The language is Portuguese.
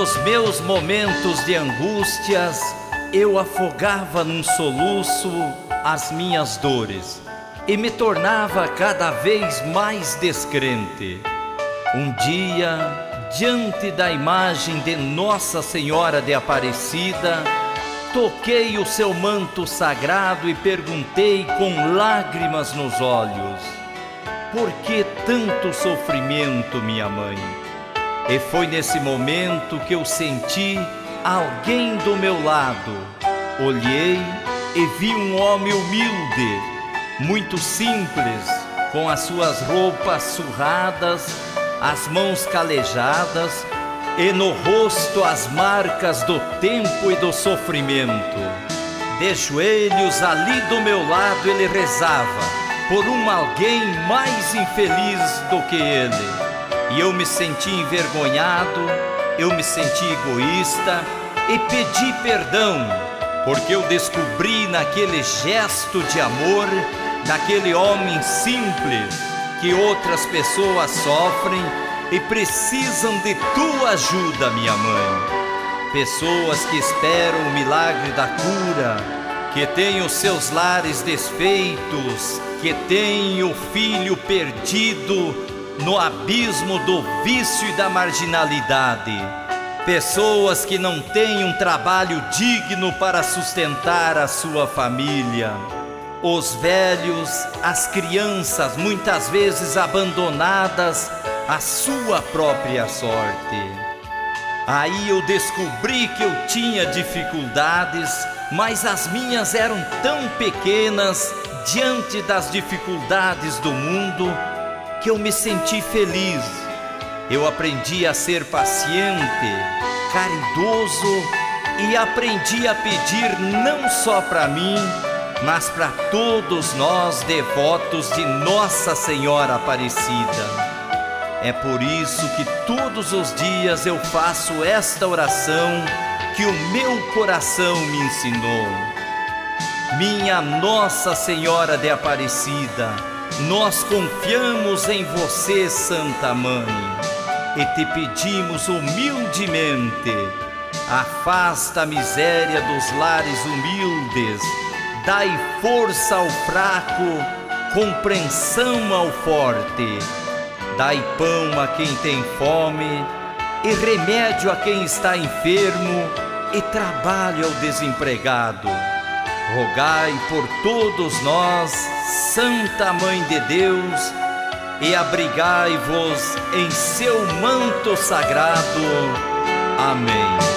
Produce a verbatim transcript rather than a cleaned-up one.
nos meus momentos de angústias, eu afogava num soluço as minhas dores e me tornava cada vez mais descrente. Um dia, diante da imagem de Nossa Senhora de Aparecida, toquei o seu manto sagrado e perguntei com lágrimas nos olhos: por que tanto sofrimento, minha mãe? E foi nesse momento que eu senti alguém do meu lado. Olhei e vi um homem humilde, muito simples, com as suas roupas surradas, as mãos calejadas e no rosto as marcas do tempo e do sofrimento. De joelhos ali do meu lado ele rezava por um alguém mais infeliz do que ele. E eu me senti envergonhado, eu me senti egoísta e pedi perdão, porque eu descobri naquele gesto de amor, naquele homem simples, que outras pessoas sofrem e precisam de tua ajuda, minha mãe. Pessoas que esperam o milagre da cura, que têm os seus lares desfeitos, que têm o filho perdido no abismo do vício e da marginalidade. Pessoas que não têm um trabalho digno para sustentar a sua família. Os velhos, as crianças, muitas vezes abandonadas à sua própria sorte. Aí eu descobri que eu tinha dificuldades, mas as minhas eram tão pequenas diante das dificuldades do mundo que eu me senti feliz. Eu aprendi a ser paciente, caridoso e aprendi a pedir não só para mim, mas para todos nós devotos de Nossa Senhora Aparecida. É por isso que todos os dias eu faço esta oração que o meu coração me ensinou. Minha Nossa Senhora de Aparecida, nós confiamos em você, Santa Mãe, e te pedimos humildemente: afasta a miséria dos lares humildes, dai força ao fraco, compreensão ao forte, dai pão a quem tem fome, e remédio a quem está enfermo, e trabalho ao desempregado. Rogai por todos nós, Santa Mãe de Deus, e abrigai-vos em seu manto sagrado. Amém.